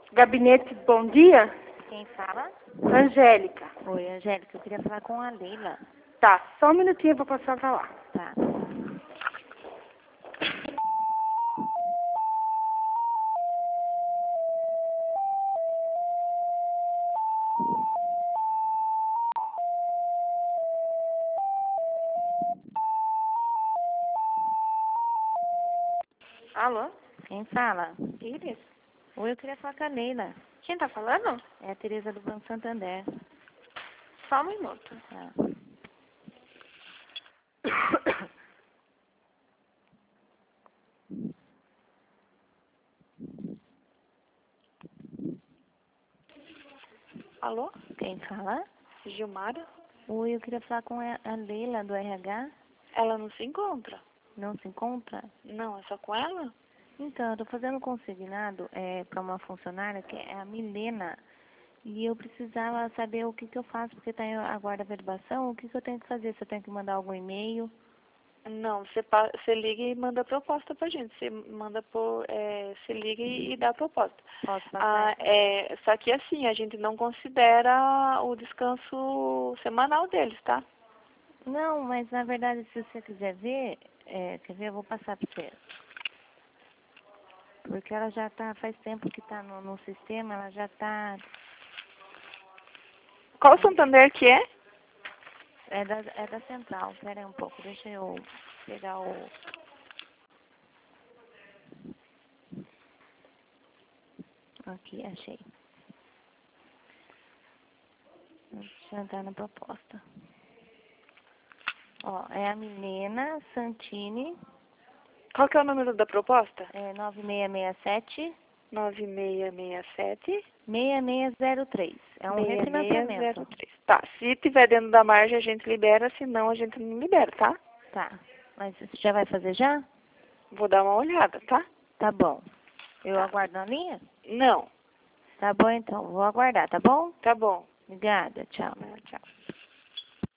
Gabinete, bom dia. Quem fala? Angélica. Oi, Angélica, eu queria falar com a Leila. Tá, só um minutinho pra passar pra lá. Tá. Alô? Quem fala? Iris? Oi, eu queria falar com a Leila. Quem tá falando? É a Tereza do Banco Santander. Só um minuto. Tá. Alô? Quem fala? Gilmara? Oi, eu queria falar com a Leila do RH. Ela não se encontra? Não se encontra? Não, é só com ela? Então, eu tô fazendo um consignado para uma funcionária que é a Milena. E eu precisava saber o que eu faço, porque está em aguarda averbação. O que eu tenho que fazer? Se eu tenho que mandar algum e-mail? Não, você liga e manda a proposta pra gente. Você manda por. Você liga e dá a proposta. Posso passar? Só que assim, a gente não considera o descanso semanal deles, tá? Não, mas na verdade, se você quiser ver, quer ver, eu vou passar para você. Porque ela já tá, faz tempo que está no sistema, ela já está... Qual Santander que é? É da central. Espera aí um pouco, deixa eu pegar o... Aqui, achei. Deixa eu entrar na proposta. Ó, é a Milena Santini, Qual que é o número da proposta? 9667 9667 6603. É um refinanciamento. 6603. Tá, se tiver dentro da margem a gente libera, senão a gente não libera, tá? Tá. Mas você já vai fazer já? Vou dar uma olhada, tá? Tá bom. Eu Tá. aguardo na linha? Não. Tá bom então, vou aguardar, tá bom? Tá bom. Obrigada, tchau. Tchau.